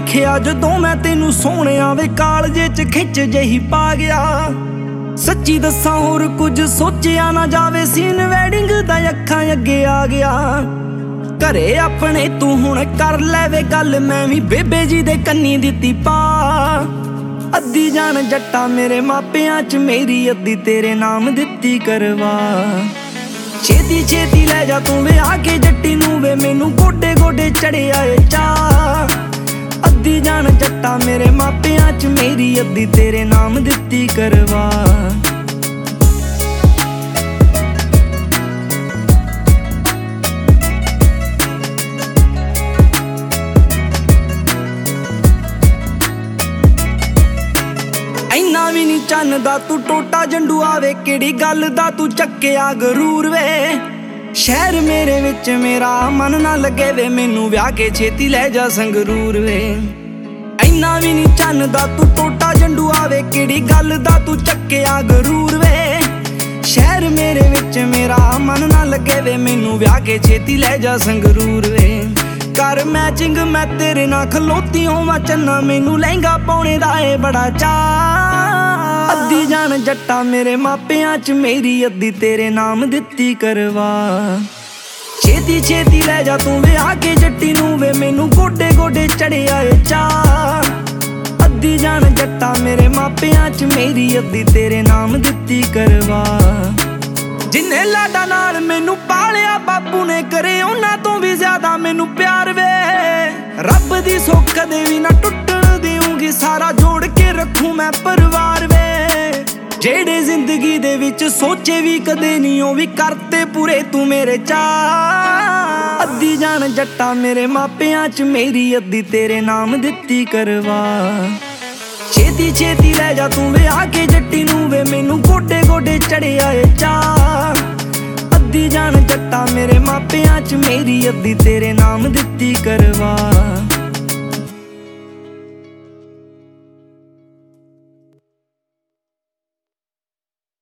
ਵੇਖਿਆ ਜਦੋਂ ਮੈਂ ਤੈਨੂੰ ਸੋਹਣਿਆ ਵੇ ਕਾਲਜੇ ਚ ਖਿੱਚ ਜਹੀ ਪਾ ਗਿਆ। ਸੱਚੀ ਦੱਸਾਂ ਹੋਰ ਕੁਝ ਸੋਚਿਆ ਨਾ ਜਾਵੇ, ਸੀਨ ਵੈਡਿੰਗ ਦਾ ਅੱਖਾਂ ਅੱਗੇ ਆ ਗਿਆ। ਘਰੇ ਆਪਣੇ ਤੂੰ ਹੁਣ ਕਰ ਲੈ ਵੇ ਗੱਲ, ਮੈਂ ਵੀ ਬੇਬੇ ਜੀ ਦੇ ਕੰਨੀ ਦਿੱਤੀ ਪਾ। ਅੱਧੀ ਜਾਨ ਜੱਟਾ ਮੇਰੇ ਮਾਪਿਆਂ ਚ ਮੇਰੀ, ਅੱਧੀ ਤੇਰੇ ਨਾਮ ਦਿੱਤੀ ਕਰਵਾ। ਛੇਤੀ ਛੇਤੀ ਲੈ ਜਾ ਤੂੰ ਵਿਆਹ ਕੇ ਜੱਟੀ ਨੂੰ ਵੇ, ਮੈਨੂੰ ਗੋਡੇ ਗੋਡੇ ਚੜਿਆ ਏ ਚਾਅ। ਅੱਧੀ ਜਾਨ ਜੱਟਾ ਮੇਰੇ ਮਾਪਿਆਂ ਚ ਮੇਰੀ, ਅੱਧੀ ਤੇਰੇ ਨਾਮ ਦਿੱਤੀ ਕਰਵਾ। ਇੰਨਾ ਵੀ ਨੀ ਚੰਨਦਾ ਤੂੰ ਟੋਟਾ ਜੰਡੂ ਆਵੇ, ਕਿਹੜੀ ਗੱਲ ਦਾ ਤੂੰ ਚੱਕਿਆ ਗਰੂਰ ਵੇ। ਸ਼ਹਿਰ ਮੇਰੇ ਵਿੱਚ ਮੇਰਾ ਮਨ ਨਾ ਲੱਗੇ ਵੇ, ਮੈਨੂੰ ਵਿਆਹ ਕੇ ਛੇਤੀ ਲੈ ਜਾ ਸੰਗਰੂਰ ਵੇ। ਇੰਨਾ ਵੀ ਨੀ ਚੰਨਦਾ ਤੂੰ ਟੋਟਾ ਜੰਡੂ ਆਵੇ, ਕਿਹੜੀ ਗੱਲ ਦਾ ਤੂੰ ਚੱਕਿਆ ਗਰੂਰ ਵੇ। ਸ਼ਹਿਰ ਮੇਰੇ ਵਿੱਚ ਮੇਰਾ ਮਨ ਨਾ ਲੱਗੇ ਵੇ, ਮੈਨੂੰ ਵਿਆਹ ਕੇ ਛੇਤੀ ਲੈ ਜਾ ਸੰਗਰੂਰ ਵੇ। ਕਰ ਮੈਚਿੰਗ ਮੈਂ ਤੇਰੇ ਨਾਲ ਖਲੋਤੀ ਹੋਵਾਂ ਚੰਨਾ, ਮੈਨੂੰ ਲਹਿੰਗਾ ਪਾਉਣੇ ਦਾ ਏ ਬੜਾ ਚਾਅ। ਅੱਧੀ ਜਾਨ ਜੱਟਾ ਮੇਰੇ ਮਾਪਿਆਂ ਚ ਮੇਰੀ, ਅੱਧੀ ਤੇਰੇ ਨਾਮ ਦਿੱਤੀ ਕਰਵਾ। ਛੇਤੀ ਛੇਤੀ ਲੈ ਜਾ ਤੂੰ ਵਿਆਹ ਕੇ ਜੱਟੀ ਨੂੰ ਵੇ, ਮੈਨੂੰ ਗੋਡੇ ਗੋਡੇ ਚੜਿਆ ਏ ਚਾਅ। ਅੱਧੀ ਜਾਨ ਜੱਟਾ ਮੇਰੇ ਮਾਪਿਆਂ ਚ ਮੇਰੀ, ਅੱਧੀ ਤੇਰੇ ਨਾਮ ਦਿੱਤੀ ਕਰਵਾ। ਜਿੰਨੇ ਲਾਡਾ ਨਾਲ ਮੈਨੂੰ ਪਾਲਿਆ ਬਾਪੂ ਨੇ, ਕਰੇ ਉਹਨਾਂ ਤੋਂ ਵੀ ਜ਼ਿਆਦਾ ਮੈਨੂੰ ਪਿਆਰ ਵੇ। ਰੱਬ ਦੀ ਸੋਖ ਕਦੇ ਵੀ ਨਾ ਟੁੱਟਣ ਦੇਊਂਗੀ, ਸਾਰਾ ਜੋੜ ਕੇ ਰੱਖੂ ਮੈਂ ਪਰਿਵਾਰ ਵੇ। ਜਿਹੜੇ ਜ਼ਿੰਦਗੀ ਦੇ ਵਿੱਚ ਸੋਚੇ ਵੀ ਕਦੇ ਨਹੀਂ, ਉਹ ਵੀ ਕਰਤੇ ਪੂਰੇ ਤੂੰ ਮੇਰੇ ਚਾਅ। ਅੱਧੀ ਜਾਨ ਜੱਟਾ ਮੇਰੇ ਮਾਪਿਆਂ ਚ ਮੇਰੀ, ਅੱਧੀ ਤੇਰੇ ਨਾਮ ਦਿੱਤੀ ਕਰਵਾ। ਛੇਤੀ ਛੇਤੀ ਲੈ ਜਾ ਤੂੰ ਵਿਆਹ ਕੇ ਜੱਟੀ ਨੂੰ ਵੇ, ਮੈਨੂੰ ਗੋਡੇ ਗੋਡੇ ਚੜਿਆ ਏ ਚਾਅ। ਅੱਧੀ ਜਾਨ ਜੱਟਾ ਮੇਰੇ ਮਾਪਿਆਂ ਚ ਮੇਰੀ, ਅੱਧੀ ਤੇਰੇ ਨਾਮ ਦਿੱਤੀ ਕਰਵਾ।